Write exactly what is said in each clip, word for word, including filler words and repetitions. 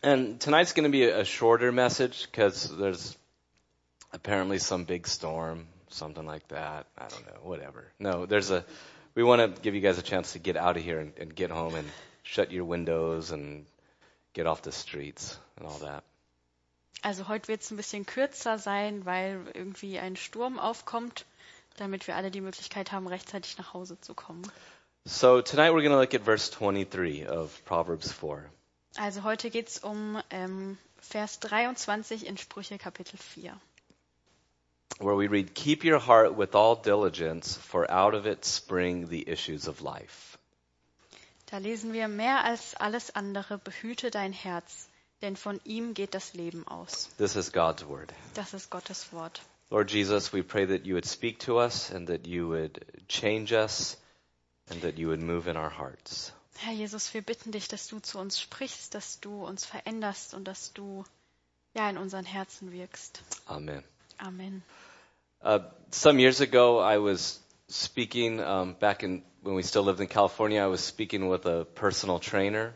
And tonight's going to be a shorter message because there's apparently some big storm, something like that. I don't know, whatever. No, there's a, we want to give you guys a chance to get out of here and, and get home and shut your windows and get off the streets and all that. Also heute wird es ein bisschen kürzer sein, weil irgendwie ein Sturm aufkommt, damit wir alle die Möglichkeit haben, rechtzeitig nach Hause zu kommen. So tonight we're going to look at verse twenty-three of Proverbs four. Also heute geht es um ähm, Vers dreiundzwanzig in Sprüche Kapitel vier. Where we read, "Keep your heart with all diligence, for out of it spring the issues of life." Da lesen wir, mehr als alles andere behüte dein Herz, denn von ihm geht das Leben aus. This is God's word. Das ist Gottes Wort. Lord Jesus, we pray that you would speak to us and that you would change us and that you would move in our hearts. Herr Jesus, wir bitten dich, dass du zu uns sprichst, dass du uns veränderst und dass du ja in unseren Herzen wirkst. Amen. Amen. Uh, some years ago, I was speaking um, back in when we still lived in California. I was speaking with a personal trainer.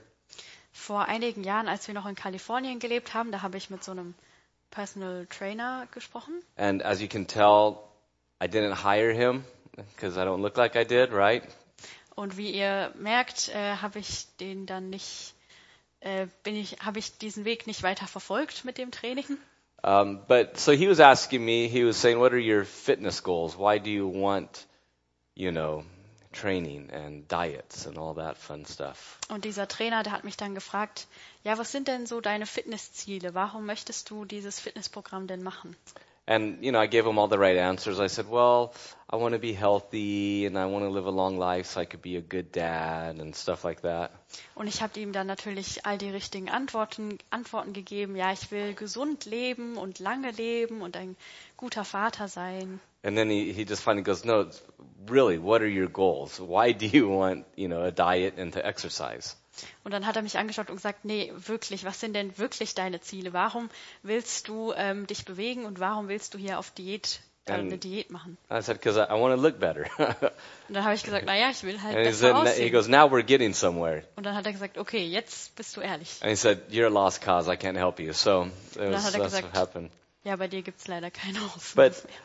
Vor einigen Jahren, als wir noch in Kalifornien gelebt haben, da habe ich mit so einem Personal Trainer gesprochen. And as you can tell, I didn't hire him because I don't look like I did, right? Und wie ihr merkt, äh, habe ich den dann nicht, äh, bin ich, habe ich diesen Weg nicht weiter verfolgt mit dem Training. Um, but so he was asking me, he was saying, what are your fitness goals? Why do you want, you know, training and diets and all that fun stuff? Und dieser Trainer, der hat mich dann gefragt, ja, was sind denn so deine Fitnessziele? Warum möchtest du dieses Fitnessprogramm denn machen? And, you know, I gave him all the right answers. I said, well, I want to be healthy and I want to live a long life so I could be a good dad and stuff like that. Und ich habe ihm dann natürlich all die richtigen Antworten, Antworten gegeben. Ja, ich will gesund leben und lange leben und ein guter Vater sein. And then he, he just finally goes, no, really, what are your goals? Why do you want, you know, a diet and to exercise? Und dann hat er mich angeschaut und gesagt, nee, wirklich, was sind denn wirklich deine Ziele? Warum willst du ähm, dich bewegen und warum willst du hier auf Diät, äh, eine Diät machen? I said, because I, I want to look better. Und dann habe ich gesagt, naja, ich will halt And he besser said, aussehen. he goes, now we're getting somewhere. Und dann hat er gesagt, okay, jetzt bist du ehrlich. And he said, you're a lost cause. I can't help you. So it Und dann was, hat er that's what gesagt, happened. ja, bei dir gibt's leider keine Hoffnung But mehr.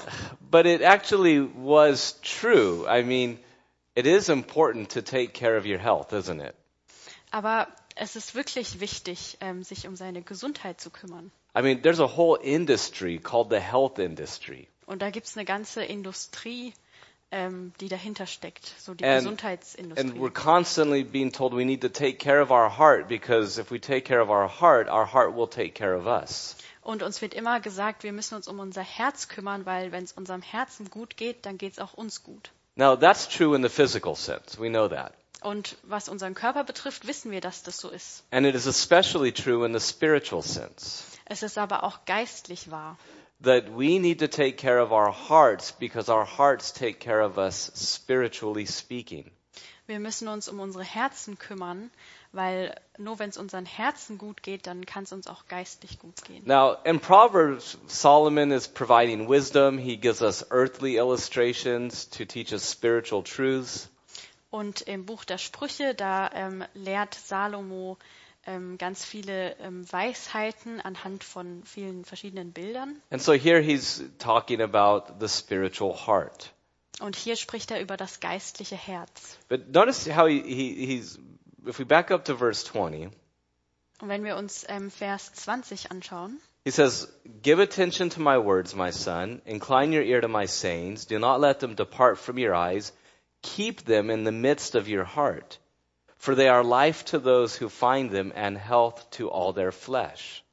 But it actually was true. I mean, it is important to take care of your health, isn't it? Aber es ist wirklich wichtig, ähm, sich um seine Gesundheit zu kümmern. I mean, there's a whole industry called the health industry. Und da gibt's eine ganze Industrie, ähm, die dahinter steckt, so die And, Gesundheitsindustrie. and we're constantly being told we need to take care of our heart because if we take care of our heart, our heart will take care of us. Und uns wird immer gesagt, wir müssen uns um unser Herz kümmern, weil wenn es unserem Herzen gut geht, dann geht's auch uns gut. Now, that's true in the physical sense. We know that. Und was unseren Körper betrifft, wissen wir, dass das so ist. And it is especially true in the spiritual sense. Es ist aber auch geistlich wahr. That we need to take care of our hearts because our hearts take care of us spiritually speaking. Wir müssen uns um unsere Herzen kümmern, weil nur wenn es unseren Herzen gut geht, dann kann es uns auch geistlich gut gehen. Now, in Proverbs, Solomon is providing wisdom. He gives us earthly illustrations to teach us spiritual truths. Und im Buch der Sprüche, da ähm, lehrt Salomo ähm, ganz viele ähm, Weisheiten anhand von vielen verschiedenen Bildern. And so here he's talking about the spiritual heart. Und hier spricht er über das geistliche Herz. But notice how he, he he's, if we back up to verse twenty, Und wenn wir uns ähm, Vers zwanzig anschauen, he says, "Give attention to my words, my son. Incline your ear to my sayings. Do not let them depart from your eyes. Keep them in the midst of your heart. For they are life to those who find them and health to all their flesh."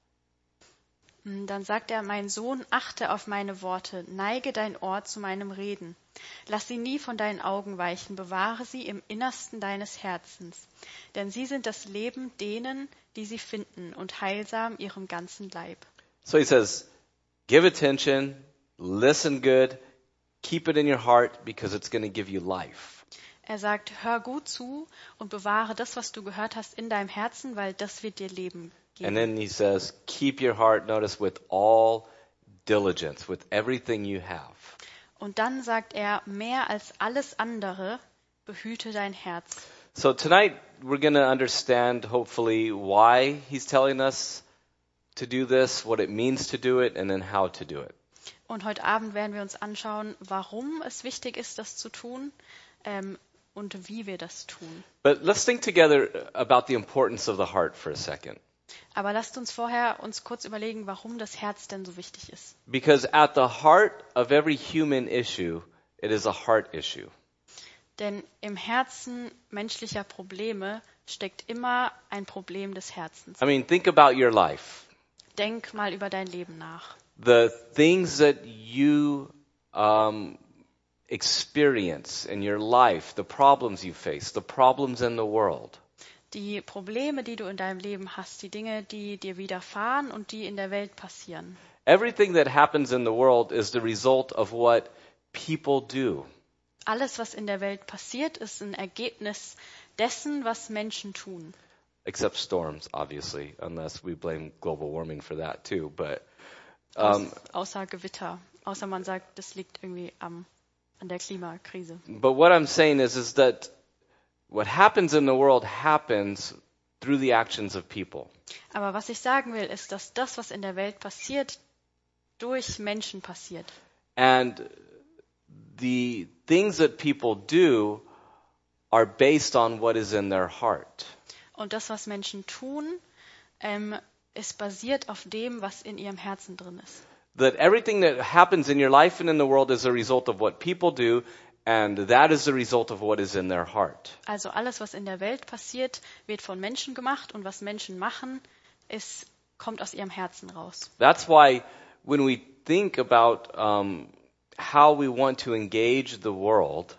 dann sagt er, mein Sohn, achte auf meine Worte, neige dein Ohr zu meinem Reden. Lass sie nie von deinen Augen weichen, bewahre sie im Innersten deines Herzens. Denn sie sind das Leben denen, die sie finden, und heilsam ihrem ganzen Leib. So he says, give attention, listen good, keep it in your heart because it's going to give you life. Er sagt, hör gut zu und bewahre das, was du gehört hast, in deinem Herzen, weil das wird dir Leben geben. And then he says, keep your heart, notice, with all diligence, with everything you have. Und dann sagt er, mehr als alles andere, behüte dein Herz. So tonight, we're going to understand, hopefully, why he's telling us to do this, what it means to do it, and then how to do it. Und heute Abend werden wir uns anschauen, warum es wichtig ist, das zu tun ähm, und wie wir das tun. But let's think together about the importance of the heart for a second. Aber lasst uns vorher uns kurz überlegen, warum das Herz denn so wichtig ist. Because at the heart of every human issue, it is a heart issue. Denn im Herzen menschlicher Probleme steckt immer ein Problem des Herzens. I mean, think about your life. Denk mal über dein Leben nach. The things that you um, experience in your life, the problems you face, the problems in the world. Die Probleme, die du in deinem Leben hast, die Dinge, die dir widerfahren und die in der Welt passieren. Everything that happens in the world is the result of what people do. Alles, was in der Welt passiert, ist ein Ergebnis dessen, was Menschen tun. Except storms, obviously, unless we blame global warming for that too. But Aus, um, außer Gewitter. Außer man sagt, das liegt irgendwie am, an der Klimakrise. but what I'm saying is, is that what happens in the world happens through the actions of people. Aber was ich sagen will, ist, dass das, was in der Welt passiert, durch Menschen passiert. And the things that people do are based on what is in their heart. Und das, was Menschen tun, ähm, ist basiert auf dem, was in ihrem Herzen drin ist. That everything that happens in your life and in the world is a result of what people do, and that is the result of what is in their heart. Also alles, was in der Welt passiert, wird von Menschen gemacht und was Menschen machen, ist, kommt aus ihrem Herzen raus. That's why when we think about um, how we want to engage the world,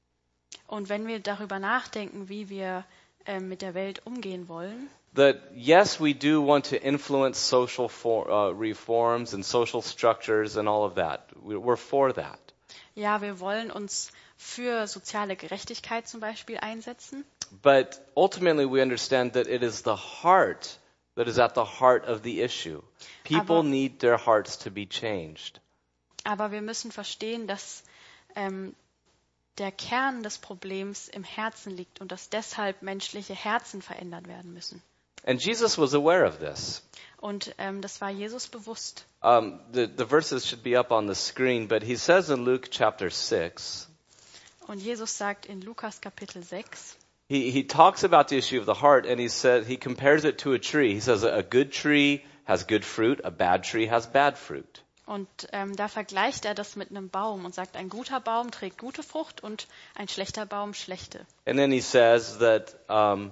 Und wenn wir darüber nachdenken, wie wir ähm, mit der Welt umgehen wollen, that yes, we do want to influence social for, uh, reforms and social structures and all of that. We- We're for that. ja, wir wollen uns für soziale Gerechtigkeit zum Beispiel einsetzen. But ultimately, we understand that it is the heart that is at the heart of the issue. People Aber- need their hearts to be changed. Aber wir müssen verstehen, dass ähm, der Kern des Problems im Herzen liegt und dass deshalb menschliche Herzen verändert werden müssen. And Jesus was aware of this. Und ähm, das war Jesus bewusst. Um, the, the verses should be up on the screen, but he says in Luke chapter six, Und Jesus sagt in Lukas Kapitel sechs, he, he talks about the issue of the heart, and he said he compares it to a tree. He says a good tree has good fruit, a bad tree has bad fruit. und ähm, da vergleicht er das mit einem Baum und sagt, ein guter Baum trägt gute Frucht und ein schlechter Baum schlechte. And then he says that um,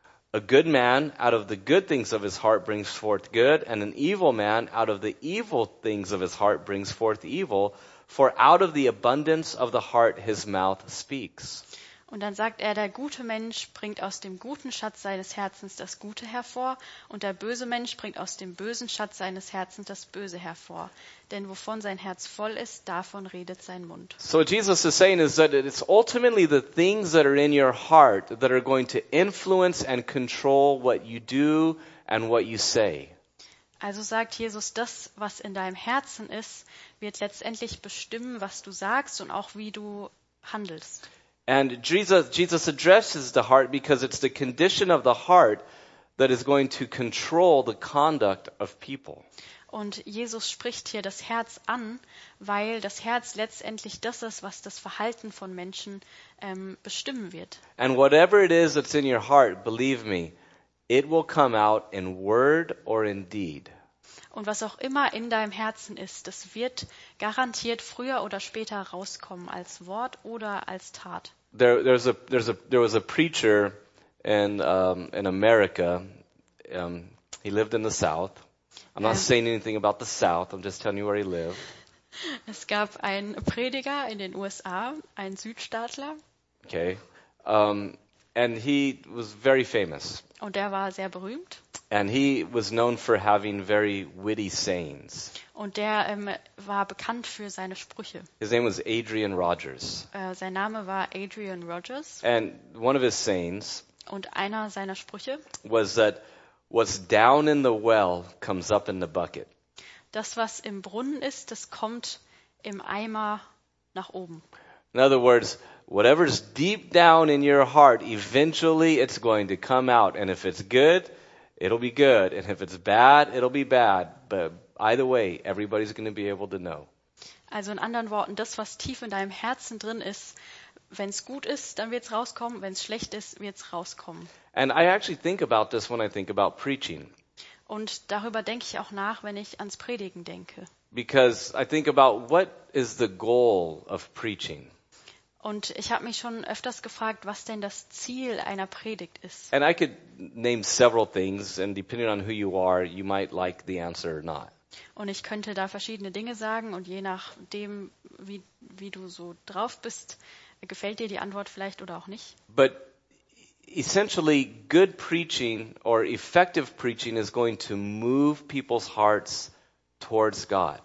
a good man out of the good things of his heart brings forth good, and an evil man out of the evil things of his heart brings forth evil, for out of the abundance of the heart his mouth speaks. Und dann sagt er, der gute Mensch bringt aus dem guten Schatz seines Herzens das Gute hervor und der böse Mensch bringt aus dem bösen Schatz seines Herzens das Böse hervor. Denn wovon sein Herz voll ist, davon redet sein Mund. So what Jesus is saying is that it's ultimately the things that are in your heart that are going to influence and control what you do and what you say. Also sagt Jesus, das, was in deinem Herzen ist, wird letztendlich bestimmen, was du sagst und auch wie du handelst. And Jesus, Jesus addresses the heart because it's the condition of the heart that is going to control the conduct of people. Und Jesus spricht hier das Herz an, weil das Herz letztendlich das ist, was das Verhalten von Menschen ähm, bestimmen wird. And whatever it is that's in your heart, believe me, it will come out in word or in deed. Und was auch immer in deinem Herzen ist, das wird garantiert früher oder später rauskommen als Wort oder als Tat. There, there's a, there's a, there was a preacher in, um, in America. Um, he lived in the South. I'm not Um, saying anything about the South. I'm just telling you where he lived. Es gab einen Prediger in den U S A, einen Südstaatler, Okay. Um, and he was very famous. und der war sehr berühmt. And he was known for having very witty sayings. Und der ähm, war bekannt für seine Sprüche. His name was Adrian Rogers. Äh, sein Name war Adrian Rogers. And one of his sayings Und einer seiner Sprüche, was that what's down in the well comes up in the bucket. das, was im Brunnen ist, das kommt im Eimer nach oben. In other words, whatever's deep down in your heart, eventually it's going to come out. And if it's good, it'll be good. And if it's bad, it'll be bad. But either way, everybody's going to be able to know. Also in anderen Worten, das, was tief in deinem Herzen drin ist, wenn es gut ist, dann wird es rauskommen. Wenn es schlecht ist, wird es rauskommen. And I actually think about this when I think about preaching. Und darüber denke ich auch nach, wenn ich ans Predigen denke. Because I think about what is the goal of preaching. Und ich habe mich schon öfters gefragt, was denn das Ziel einer Predigt ist. And I could name several things, and depending on who you are, you might like the answer or not. Und ich könnte da verschiedene Dinge sagen und je nachdem, wie, wie du so drauf bist, gefällt dir die Antwort vielleicht oder auch nicht. But essentially, good preaching or effective preaching is going to move people's hearts towards God.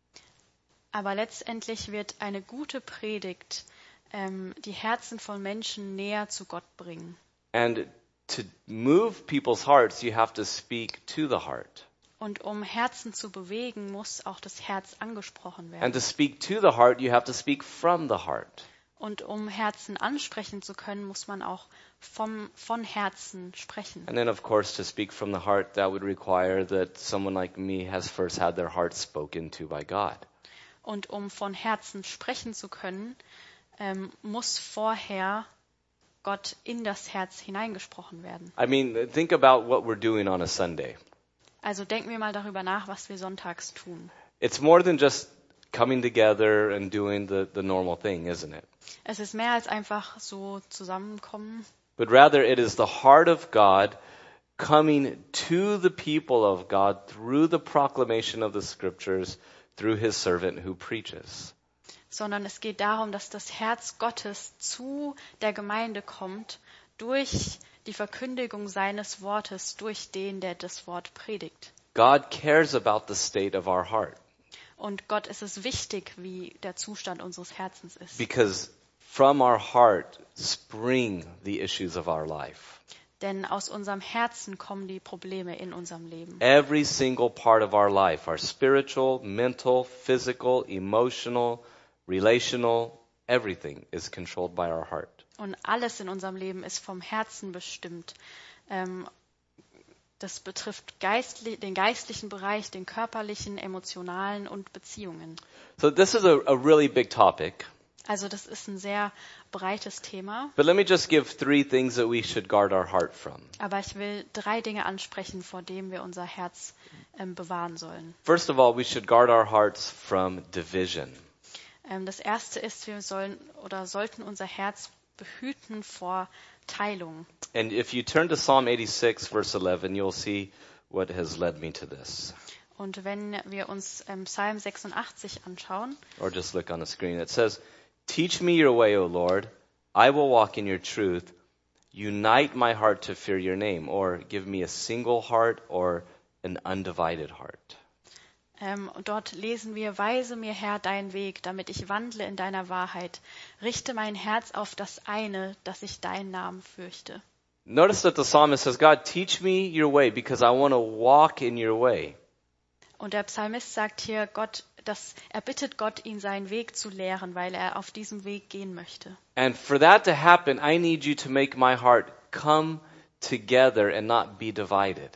Aber letztendlich wird eine gute Predigt ähm, die Herzen von Menschen näher zu Gott bringen. And to move people's hearts, you have to speak to the heart. Und um Herzen zu bewegen, muss auch das Herz angesprochen werden. And to speak to the heart, you have to speak from the heart. Und um Herzen ansprechen zu können, muss man auch vom, von Herzen sprechen. And then, of course, to speak from the heart, that would require that someone like me has first had their heart spoken to by God. Und um von Herzen sprechen zu können, ähm, muss vorher Gott in das Herz hineingesprochen werden. I mean, think about what we're doing on a Sunday. Also denken wir mal darüber nach, was wir sonntags tun. It's more than just coming together and doing the, the normal thing, isn't it? Es ist mehr als einfach so zusammenkommen, But rather it is the heart of God coming to the people of God through the proclamation of the scriptures, through his servant who preaches. sondern es geht darum, dass das Herz Gottes zu der Gemeinde kommt durch die Verkündigung seines Wortes, durch den, der das Wort predigt. God cares about the state of our heart Und Gott ist es wichtig, wie der Zustand unseres Herzens ist. because from our heart spring the issues of our life. Denn aus unserem Herzen kommen die Probleme in unserem Leben. Every single part of our life, our spiritual, mental, physical, emotional, relational, everything is controlled by our heart. Und alles in unserem Leben ist vom Herzen bestimmt. Ähm, das betrifft geistli- den geistlichen Bereich, den körperlichen, emotionalen und Beziehungen. So this is a, a really big topic. Also das ist ein sehr breites Thema. But let me just give three things that we should guard our heart from. Aber ich will drei Dinge ansprechen, vor denen wir unser Herz ähm, bewahren sollen. First of all, we should guard our hearts from division. Ähm, das erste ist, wir sollen oder sollten unser Herz behüten vor Teilung. And if you turn to Psalm eighty-six, verse eleven, you'll see what has led me to this. Und wenn wir uns ähm, Psalm sechsundachtzig anschauen, Or just look on the screen. It says, "Teach me your way, O Lord. I will walk in your truth. Unite my heart to fear your name." Or give me a single heart or an undivided heart. ähm, und dort lesen wir, weise mir, Herr, deinen Weg, damit ich wandle in deiner Wahrheit. Richte mein Herz auf das eine, dass ich deinen Namen fürchte. Notice that the psalmist says, God, teach me your way because I want to walk in your way. Und der Psalmist sagt hier, Gott, dass er bittet Gott, ihn seinen Weg zu lehren, weil er auf diesem Weg gehen möchte. And for that to happen, I need you to make my heart come together and not be divided.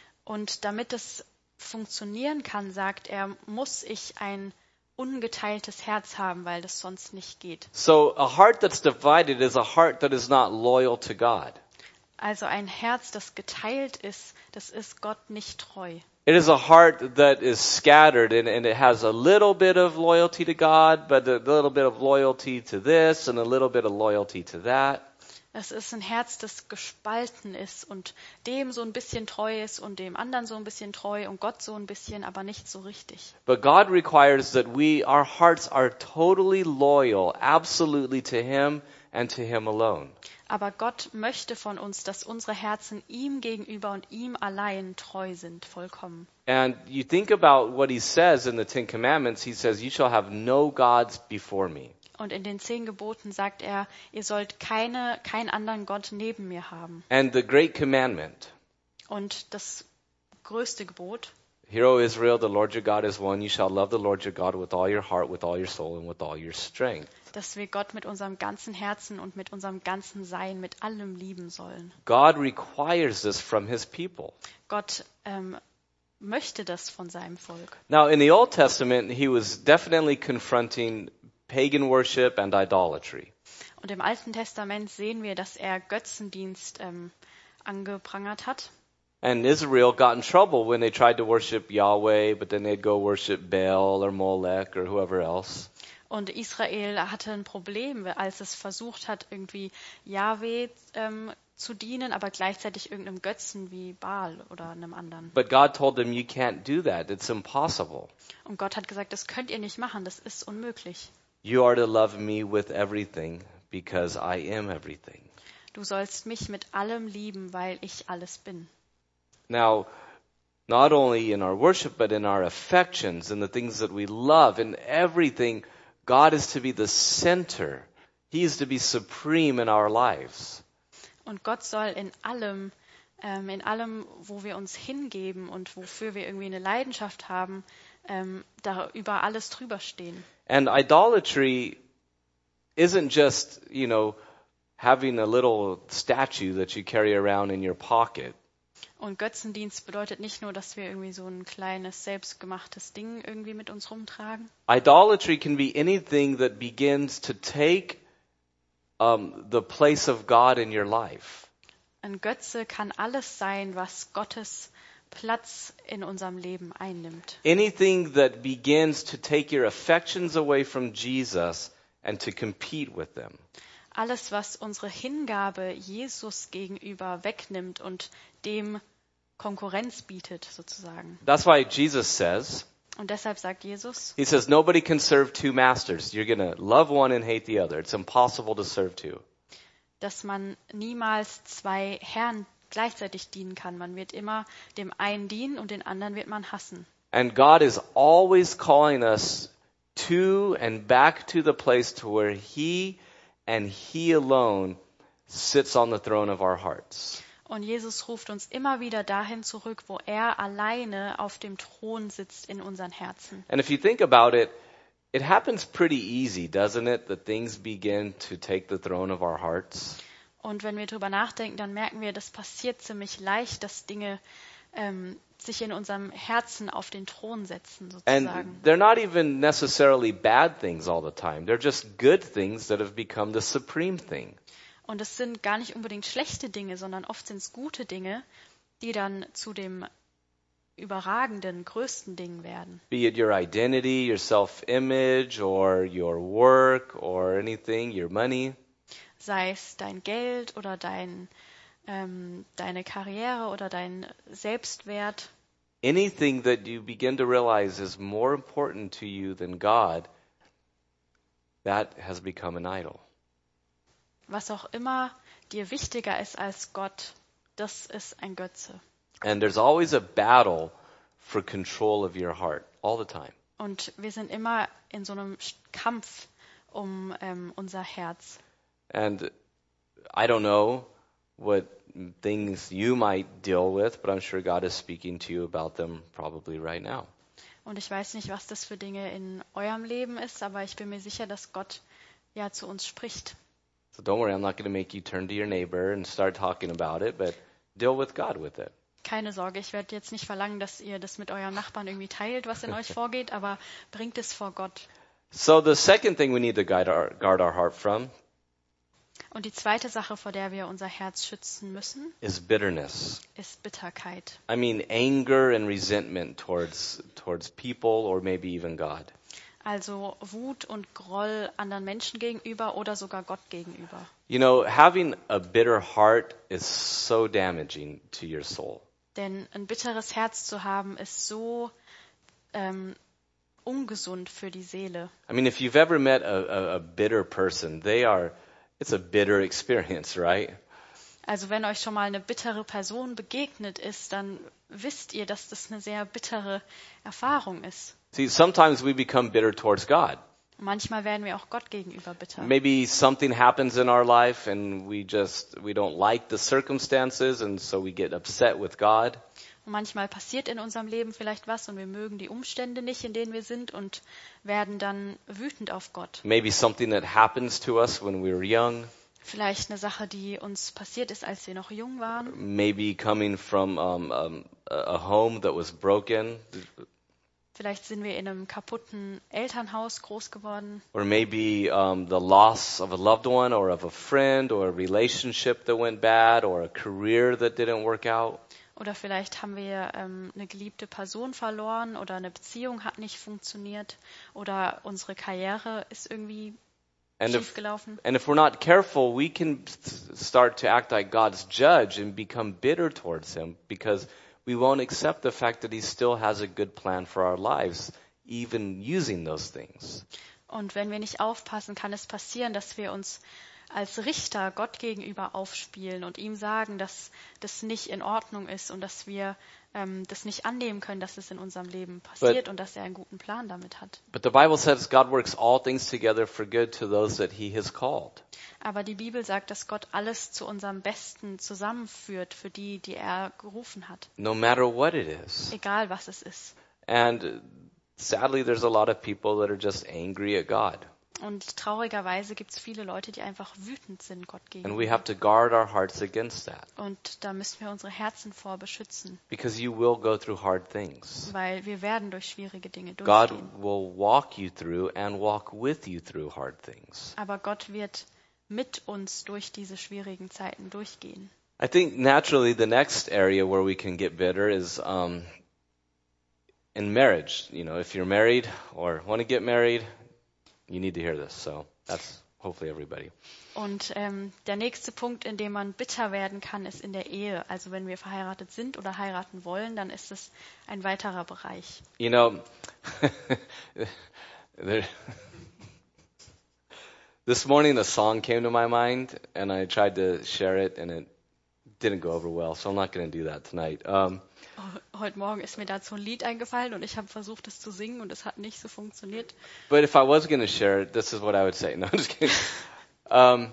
Und damit es funktionieren kann, sagt er, muss ich ein ungeteiltes Herz haben, weil das sonst nicht geht. So a heart that's divided is a heart that is not loyal to God. Also ein Herz, das geteilt ist, das ist Gott nicht treu. It is a heart that is scattered and, and it has a little bit of loyalty to God, but a little bit of loyalty to this and a little bit of loyalty to that. Es ist ein Herz, das gespalten ist und dem so ein bisschen treu ist und dem anderen so ein bisschen treu und Gott so ein bisschen, aber nicht so richtig. But God requires that we, our hearts are totally loyal, absolutely to Him and to Him alone. Aber Gott möchte von uns, dass unsere Herzen ihm gegenüber und ihm allein treu sind, vollkommen. And you think about what He says in the Ten Commandments. He says, "You shall have no gods before me." Und in den zehn Geboten sagt er, ihr sollt keine, keinen anderen Gott neben mir haben. And the great commandment, Und das größte Gebot, "Hear, O Israel, the Lord your God is one. You shall love the Lord your God with all your heart, with all your soul, and with all your strength." dass wir Gott mit unserem ganzen Herzen und mit unserem ganzen Sein, mit allem lieben sollen. God requires this from his people. Gott ähm, möchte das von seinem Volk. Now, in the Old Testament, he was definitely confronting pagan worship and idolatry. Und im Alten Testament sehen wir, dass er Götzendienst ähm, angeprangert hat. And Israel got in trouble when they tried to worship Yahweh, but then they'd go worship Baal or Molech or whoever else. Und Israel hatte ein Problem, als es versucht hat, irgendwie Jahwe ähm, zu dienen, aber gleichzeitig irgendeinem Götzen wie Baal oder einem anderen. But God told them, you can't do that. It's impossible. Und Gott hat gesagt, das könnt ihr nicht machen, das ist unmöglich. You are to love me with everything because I am everything. Du sollst mich mit allem lieben, weil ich alles bin. Now, not only in our worship, but in our affections and the things that we love and everything, God is to be the center. He is to be supreme in our lives. Und Gott soll in allem, ähm, in allem, wo wir uns hingeben und wofür wir irgendwie eine Leidenschaft haben, ähm, da über alles drüber stehen. And idolatry isn't just, you know, having a little statue that you carry around in your pocket. Und Götzendienst bedeutet nicht nur, dass wir irgendwie so ein kleines, selbstgemachtes Ding irgendwie mit uns rumtragen. Idolatry can be anything that begins to take um, the place of God in your life. Ein Götze kann alles sein, was Gottes Platz in unserem Leben einnimmt. Anything that begins to take your affections away from Jesus and to compete with them. Alles, was unsere Hingabe Jesus gegenüber wegnimmt und dem Konkurrenz bietet, sozusagen. That's why Jesus says, Und deshalb sagt Jesus, he says, nobody can serve two masters. You're going to love one and hate the other. It's impossible to serve two. dass man niemals zwei Herren gleichzeitig dienen kann. Man wird immer dem einen dienen und den anderen wird man hassen. And God is always calling us to and back to the place to where he and he alone sits on the throne of our hearts. Und Jesus ruft uns immer wieder dahin zurück, wo er alleine auf dem Thron sitzt in unseren Herzen. And if you think about it, it happens pretty easy, doesn't it, that things begin to take the throne of our hearts? Und wenn wir drüber nachdenken, dann merken wir, das passiert ziemlich leicht, dass Dinge ähm, sich in unserem Herzen auf den Thron setzen, sozusagen. And they're not even necessarily bad things all the time. They're just good things that have become the supreme thing. Und es sind gar nicht unbedingt schlechte Dinge, sondern oft sind es gute Dinge, die dann zu dem überragenden, größten Ding werden. Be it your identity, your self-image, or your work, or anything, your money. Sei es dein Geld oder dein, ähm, deine Karriere oder dein Selbstwert. Anything that you begin to realize is more important to you than God, that has become an idol. Was auch immer dir wichtiger ist als Gott, das ist ein Götze. And there's always a battle for control of your heart, all the time. Und wir sind immer in so einem Kampf um ähm, unser Herz. And I don't know what things you might deal with, but I'm sure God is speaking to you about them probably right now. Und ich weiß nicht, was das für Dinge in eurem Leben ist, aber ich bin mir sicher, dass Gott ja zu uns spricht. So don't worry, I'm not going to make you turn to your neighbor and start talking about it, but deal with God with it. Keine Sorge, ich werde jetzt nicht verlangen, dass ihr das mit eurem Nachbarn irgendwie teilt, was in euch vorgeht, aber bringt es vor Gott. So the second thing we need to guide our, guard our heart from Und die zweite Sache, vor der wir unser Herz schützen müssen, is bitterness. ist Bitterkeit. I mean anger and resentment towards towards people or maybe even God. Also Wut und Groll anderen Menschen gegenüber oder sogar Gott gegenüber. You know, having a bitter heart is so damaging to your soul. Denn ein bitteres Herz zu haben, ist so ähm, ungesund für die Seele. I mean, if you've ever met a, a, a bitter person, they are, it's a bitter experience, right? Also wenn euch schon mal eine bittere Person begegnet ist, dann wisst ihr, dass das eine sehr bittere Erfahrung ist. See, sometimes we become bitter towards God. Manchmal werden wir auch Gott gegenüber bitter. Maybe something happens in our life and we just, we don't like the circumstances and so we get upset with God. Und manchmal passiert in unserem Leben vielleicht was und wir mögen die Umstände nicht, in denen wir sind und werden dann wütend auf Gott. Maybe something that happens to us when we were young. Vielleicht eine Sache, die uns passiert ist, als wir noch jung waren. Maybe coming from um, um, a a home that was broken. Vielleicht sind wir in einem kaputten Elternhaus groß geworden. Or maybe um, the loss of a loved one or of a friend or a relationship that went bad or a career that didn't work out. Oder vielleicht haben wir ähm, eine geliebte Person verloren oder eine Beziehung hat nicht funktioniert oder unsere Karriere ist irgendwie And schief if, gelaufen. and if we're not careful, we can s- start to act like God's judge and become bitter towards him because we won't accept the fact that he still has a good plan for our lives, even using those things. Und wenn wir nicht aufpassen, kann es passieren, dass wir uns als Richter Gott gegenüber aufspielen und ihm sagen, dass das nicht in Ordnung ist und dass wir ähm, das nicht annehmen können, dass es in unserem Leben passiert But- und dass er einen guten Plan damit hat. But the Bible says God works all things together for good to those that he has called. Aber die Bibel sagt, dass Gott alles zu unserem Besten zusammenführt für die, die er gerufen hat. No matter what it is. Egal, was es ist. And uh, sadly, there's a lot of people that are just angry at God. Und traurigerweise gibt es viele Leute, die einfach wütend sind Gott And we gegenüber. have to guard our hearts against that Und da müssen wir unsere Herzen vor beschützen, because you will go through hard things. weil wir werden durch schwierige Dinge God durchgehen. will walk you through and walk with you through hard things. Aber Gott wird mit uns durch diese schwierigen Zeiten durchgehen. I think naturally the next area where we can get bitter is um, in marriage. You know, if you're married or want to get married, you need to hear this. So that's hopefully everybody. Und ähm, der nächste Punkt, in dem man bitter werden kann, ist in der Ehe. Also wenn wir verheiratet sind oder heiraten wollen, dann ist es ein weiterer Bereich. You know, there, this morning a song came to my mind, and I tried to share it, and it didn't go over well, so I'm not going to do that tonight. Um, Heute Morgen ist mir dazu ein Lied eingefallen und ich habe versucht, es zu singen und es hat nicht so funktioniert. but if I was going to share it, this is what I would say. No, I'm just kidding. Um,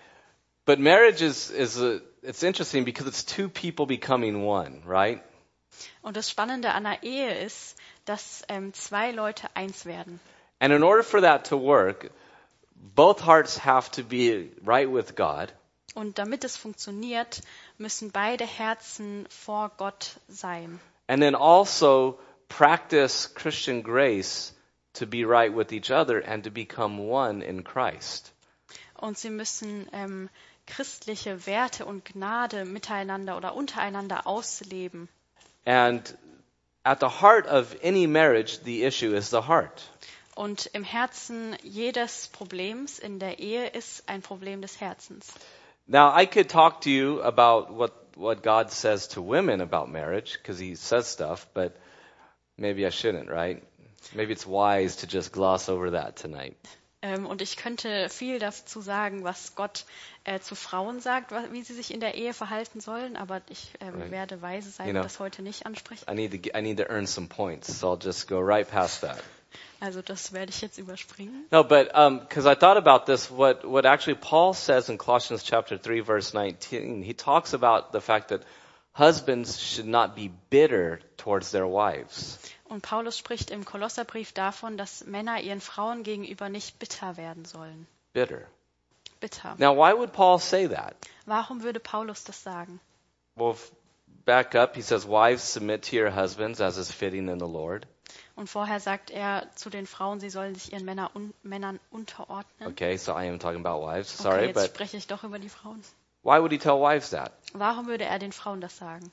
but marriage is, is a, it's interesting because it's two people becoming one, right? Und das Spannende an der Ehe ist, dass ähm, zwei Leute eins werden. And in order for that to work, both hearts have to be right with God. Und damit es funktioniert, müssen beide Herzen vor Gott sein. And then also practice Christian grace to be right with each other and to become one in Christ. Und sie müssen ähm, christliche Werte und Gnade miteinander oder untereinander ausleben. And at the heart of any marriage, the issue is the heart. Und im Herzen jedes Problems in der Ehe ist ein Problem des Herzens. Now, I could talk to you about what, what God says to women about marriage, because he says stuff, but maybe I shouldn't, right? Maybe it's wise to just gloss over that tonight. Ähm, und ich könnte viel dazu sagen, was Gott äh, zu Frauen sagt, wa- wie sie sich in der Ehe verhalten sollen, aber ich ähm, Right. werde weise sein You know, und das heute nicht ansprechen. I need to get, I need to earn some points, so I'll just go right past that. Also das werde ich jetzt überspringen. No, but because I thought about this, what what actually Paul says in Colossians chapter three, verse nineteen, he talks about the fact that husbands should not be bitter towards their wives. Und Paulus spricht im Kolosserbrief davon, dass Männer ihren Frauen gegenüber nicht bitter werden sollen. Bitter. Bitter. Now, why would Paul say that? Warum würde Paulus das sagen? Well, f- back up, he says, wives, submit to your husbands as is fitting in the Lord. Und vorher sagt er zu den Frauen, sie sollen sich ihren Männer un- Männern unterordnen. Okay, so I am talking about wives. Okay, Sorry, jetzt but spreche ich doch über die Frauen. why would he tell wives that? Warum würde er den Frauen das sagen?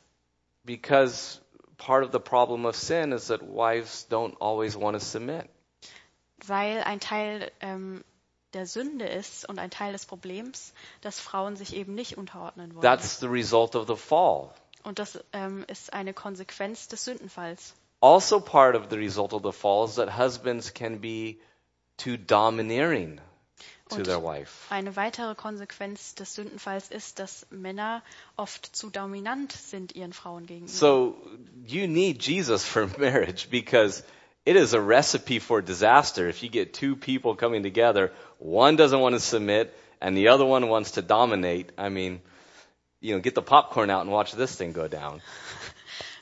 Because part of the problem of sin is that wives don't always want to submit. Weil ein Teil ähm, der Sünde ist und ein Teil des Problems, dass Frauen sich eben nicht unterordnen wollen. That's the result of the fall. Und das ähm, ist eine Konsequenz des Sündenfalls. Also part of the result of the fall is that husbands can be too domineering to Und their wife. eine weitere Konsequenz des Sündenfalls ist, dass Männer oft zu dominant sind ihren Frauen gegenüber. So you need Jesus for marriage because it is a recipe for disaster if you get two people coming together, one doesn't want to submit and the other one wants to dominate. I mean, you know, get the popcorn out and watch this thing go down.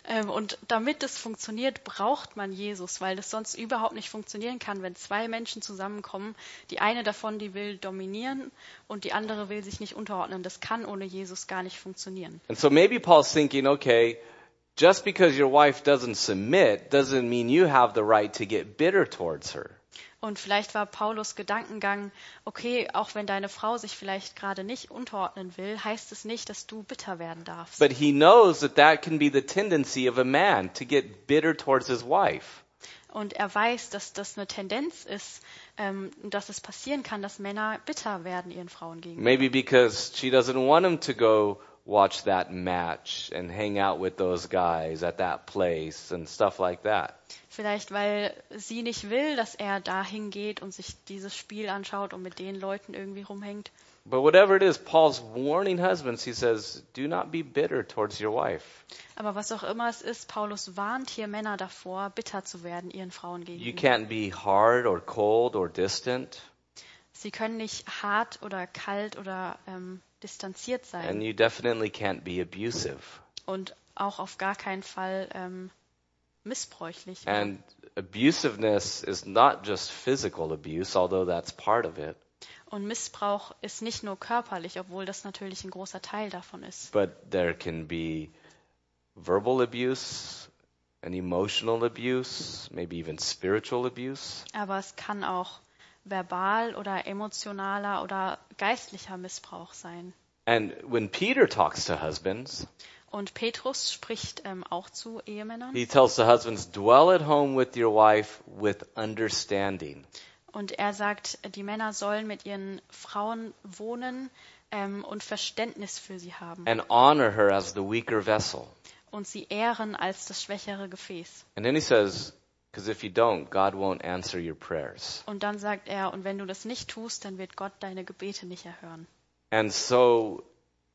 Ähm, und damit es funktioniert, braucht man Jesus, weil das sonst überhaupt nicht funktionieren kann, wenn zwei Menschen zusammenkommen. Die eine davon, die will dominieren und die andere will sich nicht unterordnen. Das kann ohne Jesus gar nicht funktionieren. And so maybe Paul's thinking, okay, just because your wife doesn't submit doesn't mean you have the right to get bitter towards her. Und vielleicht war Paulus Gedankengang, okay, auch wenn deine Frau sich vielleicht gerade nicht unterordnen will, heißt es nicht, dass du bitter werden darfst. But he knows that that can be the tendency of a man, to get bitter towards his wife. Und er weiß, dass das eine Tendenz ist, ähm, dass es passieren kann, dass Männer bitter werden ihren Frauen gegenüber. Maybe because she doesn't want him to go watch that match and hang out with those guys at that place and stuff like that. Vielleicht, weil sie nicht will, dass er dahin geht und sich dieses Spiel anschaut und mit den Leuten irgendwie rumhängt. But whatever it is, Paul's warning husbands. He says, do not be bitter towards your wife. Aber was auch immer es ist, Paulus warnt hier Männer davor, bitter zu werden ihren Frauen You gegenüber. can't be hard or cold or distant, Sie können nicht hart oder kalt oder ähm, distanziert sein and you definitely can't be abusive. und auch auf gar keinen Fall ähm, missbräuchlich. And abusiveness is not just physical abuse, although that's part of it, Und Missbrauch ist nicht nur körperlich, obwohl das natürlich ein großer Teil davon ist. but there can be verbal abuse and emotional abuse, maybe even spiritual abuse. Aber es kann auch verbal oder emotionaler oder geistlicher Missbrauch sein. And when Peter talks to husbands, Und Petrus spricht ähm, auch zu Ehemännern he tells the husbands, dwell at home with your wife with understanding. und er sagt, die Männer sollen mit ihren Frauen wohnen ähm, und Verständnis für sie haben And honor her as the weaker vessel. und sie ehren als das schwächere Gefäß. And then he says, because if you don't, God won't answer your prayers. Und dann sagt er, und wenn du das nicht tust, dann wird Gott deine Gebete nicht erhören. And so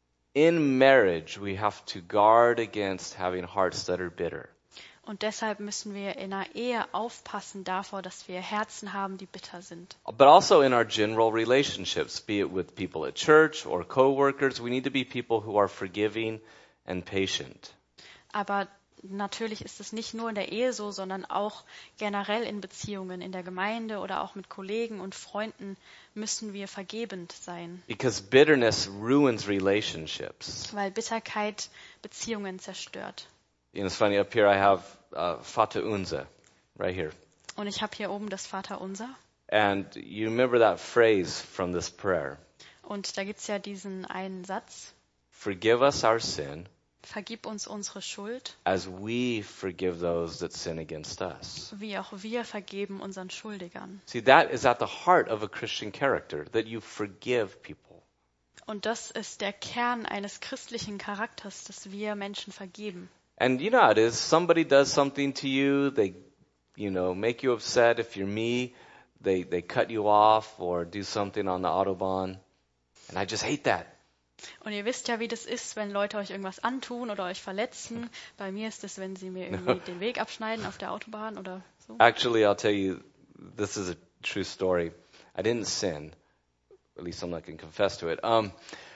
in marriage, we have to guard against having hearts that are bitter. Und deshalb müssen wir in einer Ehe aufpassen davor, dass wir Herzen haben, die bitter sind. But also in our general relationships, be it with people at church or co-workers, we need to be people who are forgiving and patient. Aber natürlich ist es nicht nur in der Ehe so, sondern auch generell in Beziehungen, in der Gemeinde oder auch mit Kollegen und Freunden müssen wir vergebend sein, Because bitterness ruins relationships. weil Bitterkeit Beziehungen zerstört. You know, it's funny, up here I have uh, Vater Unser, right here. Und ich habe hier oben das Vaterunser And you remember that phrase from this prayer. und da gibt es ja diesen einen Satz, Forgive us our sin vergib uns unsere Schuld, as we forgive those that sin against us. wie auch wir vergeben unseren Schuldigern. See, that is at the heart of a Christian character, that you forgive people. Und das ist der Kern eines christlichen Charakters, dass wir Menschen vergeben. And you know how it is. Somebody does something to you, they, you know, make you upset. If you're me, they, they cut you off or do something on the Autobahn. And I just hate that. Und ihr wisst ja, wie das ist, wenn Leute euch irgendwas antun oder euch verletzen. Bei mir ist es, wenn sie mir irgendwie den Weg abschneiden auf der Autobahn oder so. Actually, I'll tell you, this is a true story. I didn't sin. At least I'm not going to confess to it. Um,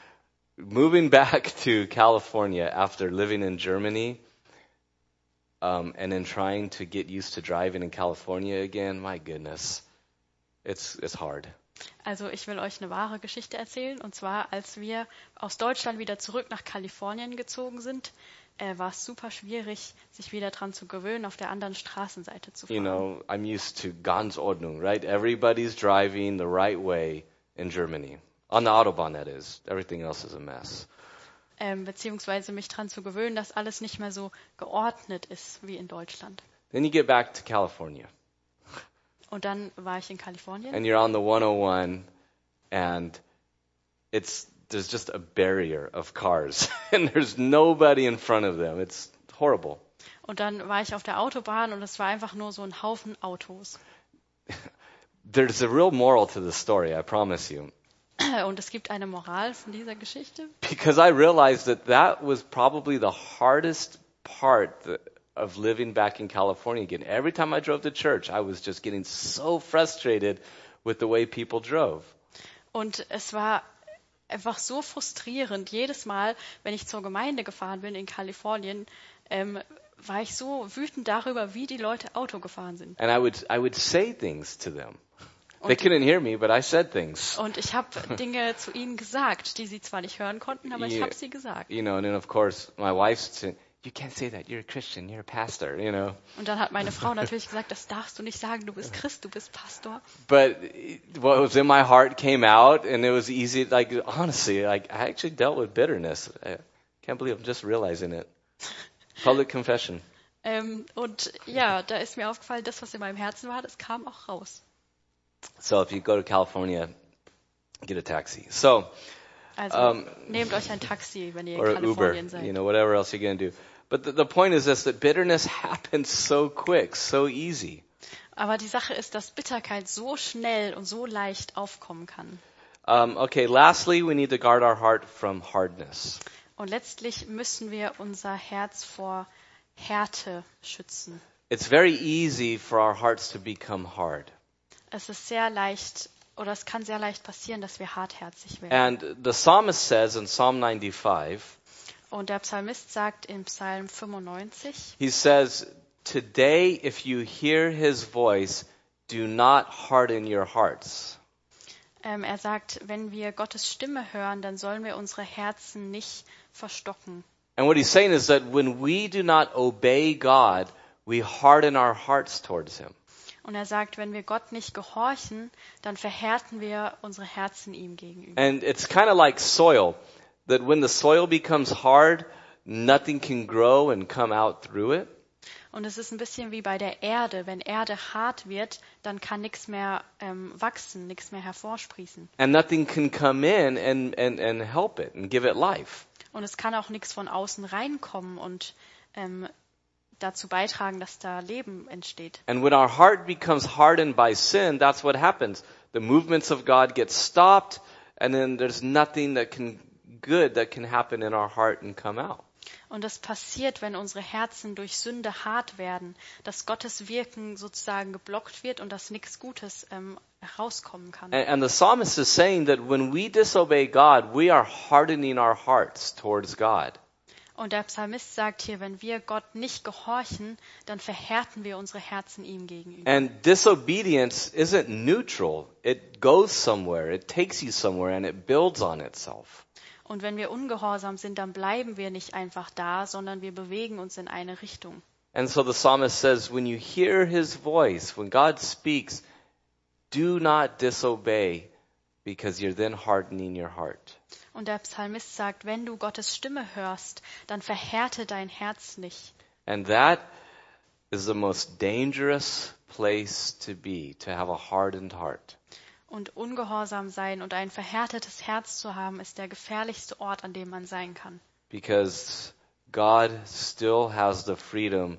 moving back to California after living in Germany, um, and then trying to get used to driving in California again, my goodness, it's it's hard. Also ich will euch eine wahre Geschichte erzählen. Und zwar, als wir aus Deutschland wieder zurück nach Kalifornien gezogen sind, äh, war es super schwierig, sich wieder dran zu gewöhnen, auf der anderen Straßenseite zu fahren. You know, I'm used to ganz Ordnung, right? Everybody's driving the right way in Germany. On the Autobahn, that is. Everything else is a mess. Ähm, beziehungsweise mich dran zu gewöhnen, dass alles nicht mehr so geordnet ist wie in Deutschland. Then you get back to California. Und dann war ich in Kalifornien And you're on the one oh one, and it's there's just a barrier of cars, and there's nobody in front of them. It's horrible. und dann war ich auf der Autobahn und es war einfach nur so ein Haufen Autos. There's a real moral to the story, I promise you. Und es gibt eine Moral von dieser Geschichte, Because I realized that that was probably the hardest part that, of living back in California again. Every time I drove to church, I was just getting so frustrated with the way people drove. und es war einfach so frustrierend, jedes Mal, wenn ich zur Gemeinde gefahren bin in Kalifornien, ähm, war ich so wütend darüber, wie die Leute Auto gefahren sind. And I would I would say things to them. They Und, couldn't hear me, but I said things. und ich habe Dinge zu ihnen gesagt, die sie zwar nicht hören konnten, aber ich Yeah. habe sie gesagt. You know, and then of course my wife said, "You can't say that. You're a Christian. You're a pastor." You know. Und dann hat meine Frau natürlich gesagt, das darfst du nicht sagen, du bist Christ, du bist Pastor. But what was in my heart came out, and it was easy. Like honestly, like I actually dealt with bitterness. I can't believe I'm just realizing it. Public confession. Ähm, und ja, da ist mir aufgefallen, das, was in meinem Herzen war, das kam auch raus. So if you go to California, get a taxi. So Also Um, nehmt euch ein Taxi, wenn ihr in or Uber, Kalifornien seid. you know, whatever else you're going to do. But the, the point is this, that bitterness happens so quick, so easy. Aber die Sache ist, dass Bitterkeit so schnell und so leicht aufkommen kann. Um, okay, lastly, we need to guard our heart from hardness. Und letztlich müssen wir unser Herz vor Härte schützen. It's very easy for our hearts to become hard. Es ist sehr leicht, oder es kann sehr leicht passieren, dass wir hartherzig werden. And the psalmist says in Psalm ninety-five, Und der Psalmist sagt in Psalm fünfundneunzig, he says, "Today, if you hear his voice, do not harden your hearts." ähm, er sagt, wenn wir Gottes Stimme hören, dann sollen wir unsere Herzen nicht verstocken. And what he's saying is that when we do not obey God, we harden our hearts towards him. Und er sagt, wenn wir Gott nicht gehorchen, dann verhärten wir unsere Herzen ihm gegenüber. And it's kind of like soil, that when the soil becomes hard, nothing can grow and come out through it. Und es ist ein bisschen wie bei der Erde. Wenn Erde hart wird, dann kann nichts mehr ähm, wachsen, nichts mehr hervorsprießen. And nothing can come in and, and, and help it and give it life. Und es kann auch nichts von außen reinkommen und ähm, dazu beitragen, dass da Leben entsteht. And when our heart becomes hardened by sin, that's what happens. The movements of God get stopped, and then there's nothing that can good that can happen in our heart and come out. Und das passiert, wenn unsere Herzen durch Sünde hart werden, dass Gottes Wirken sozusagen geblockt wird und dass nichts Gutes ähm, herauskommen kann. And, and the psalmist is saying that when we disobey God, we are hardening our hearts towards God. Und der Psalmist sagt hier, wenn wir Gott nicht gehorchen, dann verhärten wir unsere Herzen ihm gegenüber. And disobedience isn't neutral. It goes somewhere. It takes you somewhere and it builds on itself. Und wenn wir ungehorsam sind, dann bleiben wir nicht einfach da, sondern wir bewegen uns in eine Richtung. And so the psalmist says, when you hear his voice, when God speaks, do not disobey because you're then hardening your heart. Und der Psalmist sagt, wenn du Gottes Stimme hörst, dann verhärte dein Herz nicht. And that is the most dangerous place to be, to have a hardened heart. Und ungehorsam sein und ein verhärtetes Herz zu haben, ist der gefährlichste Ort, an dem man sein kann. Because God still has the freedom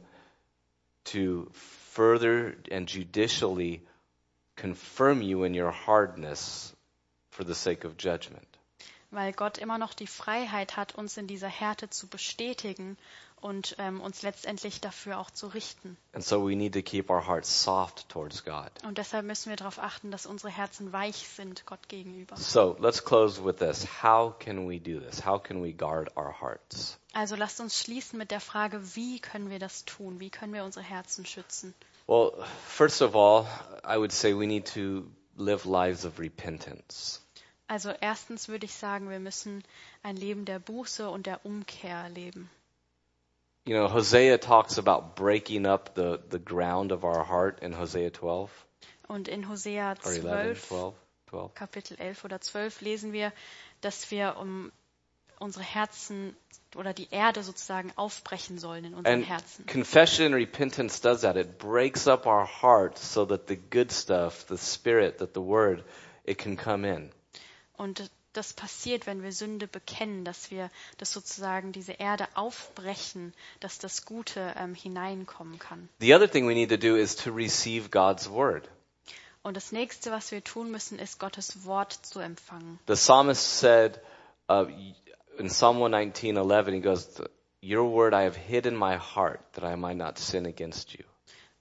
to further and judicially confirm you in your hardness for the sake of judgment. Weil Gott immer noch die Freiheit hat, uns in dieser Härte zu bestätigen und ähm, uns letztendlich dafür auch zu richten. And so we need to keep our hearts soft towards God. Und deshalb müssen wir darauf achten, dass unsere Herzen weich sind Gott gegenüber. So let's close with this. How can we do this? How can we guard our hearts? Also lasst uns schließen mit der Frage, wie können wir das tun? Wie können wir unsere Herzen schützen? Well, first of all, I would say we need to live lives of repentance. Also erstens würde ich sagen, wir müssen ein Leben der Buße und der Umkehr leben. You know, Hosea talks about breaking up the, the ground of our heart in Hosea twelve. Und in Hosea Or eleven, zwölf, twelve, twelve. Kapitel elf oder zwölf lesen wir, dass wir um unsere Herzen oder die Erde sozusagen aufbrechen sollen in unseren And Herzen. confession and repentance does that. It breaks up our heart so that the good stuff, the spirit, that the word, it can come in. Und das passiert, wenn wir Sünde bekennen, dass wir das sozusagen diese Erde aufbrechen, dass das Gute ähm, hineinkommen kann. The other thing we need to do is to receive God's word. Und das nächste, was wir tun müssen, ist Gottes Wort zu empfangen. The psalmist said uh, in Psalm one nineteen eleven, he goes, "Your word I have hid in my heart that I might not sin against you."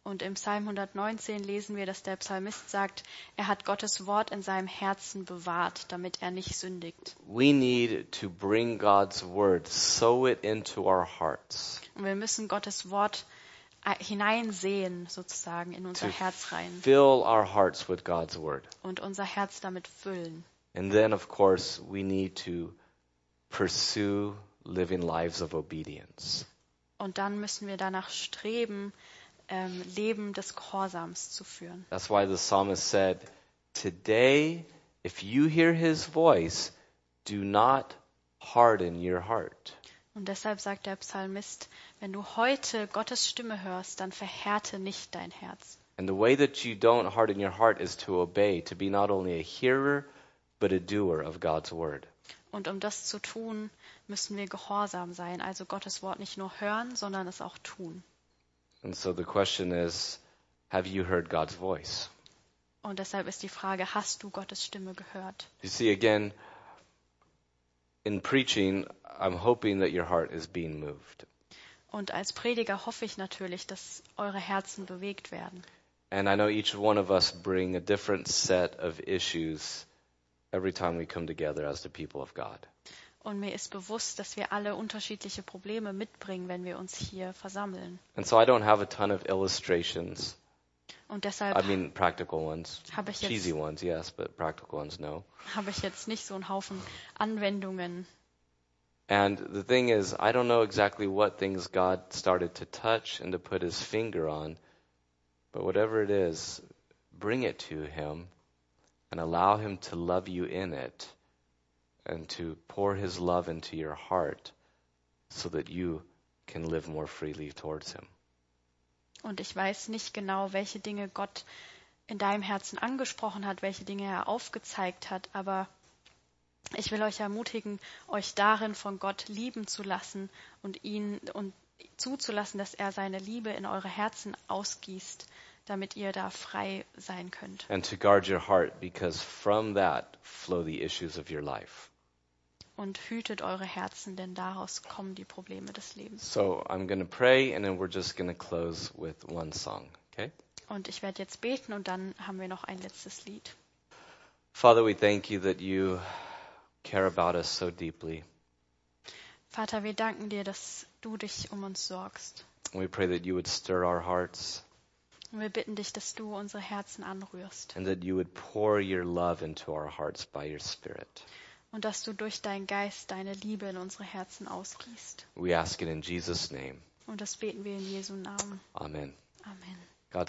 Und im Psalm hundertneunzehn lesen wir, dass der Psalmist sagt, er hat Gottes Wort in seinem Herzen bewahrt, damit er nicht sündigt. We need to bring God's word, sow it into our hearts. Und wir müssen Gottes Wort hineinsehen, sozusagen, in unser To Herz rein fill our hearts with God's word. und unser Herz damit füllen. And then, of course, we need to pursue living lives of obedience. Und dann müssen wir danach streben, ähm, Leben des Gehorsams zu führen. That's why the psalmist said, today, if you hear his voice, do not harden your heart. Und deshalb sagt der Psalmist, wenn du heute Gottes Stimme hörst, dann verhärte nicht dein Herz. And the way that you don't harden your heart is to obey, to be not only a hearer, but a doer of God's word. Und um das zu tun, müssen wir gehorsam sein, also Gottes Wort nicht nur hören, sondern es auch tun. And so the question is, have you heard God's voice? Und deshalb ist die Frage, hast du Gottes Stimme gehört? You see, again, in preaching, I'm hoping that your heart is being moved. Und als Prediger hoffe ich natürlich, dass eure Herzen bewegt werden. And I know each one of us bring a different set of issues every time we come together as the people of God. Und mir ist bewusst, dass wir alle unterschiedliche Probleme mitbringen, wenn wir uns hier versammeln. And so I don't have a ton of illustrations. Und deshalb I mean, practical ones. habe ich Cheesy jetzt, ones, yes, but practical ones, no. habe ich jetzt nicht so einen Haufen Anwendungen. And the thing is, I don't know exactly what things God started to touch and to put his finger on, but whatever it is, bring it to him and allow him to love you in it and to pour his love into your heart so that you can live more freely towards him. Und ich weiß nicht genau, welche Dinge Gott in deinem Herzen angesprochen hat, welche Dinge er aufgezeigt hat, aber ich will euch ermutigen, euch darin von Gott lieben zu lassen und ihn und zuzulassen, dass er seine Liebe in eure Herzen ausgießt, damit ihr da frei sein könnt. And to guard your heart, because from that flow the issues of your life. Und hütet eure Herzen, denn daraus kommen die Probleme des Lebens. So I'm going to pray, and then we're just going to close with one song, okay? Und ich werde jetzt beten und dann haben wir noch ein letztes Lied. Father, we thank you that you care about us so deeply. Vater, wir danken dir, dass du dich um uns sorgst. And we pray that you would stir our hearts Und wir bitten dich, dass du unsere Herzen anrührst and that you would pour your love into our hearts by your Spirit. und dass du durch deinen Geist deine Liebe in unsere Herzen ausgießt. We ask it in Jesus' name. Und das beten wir in Jesu Namen. Amen. Amen.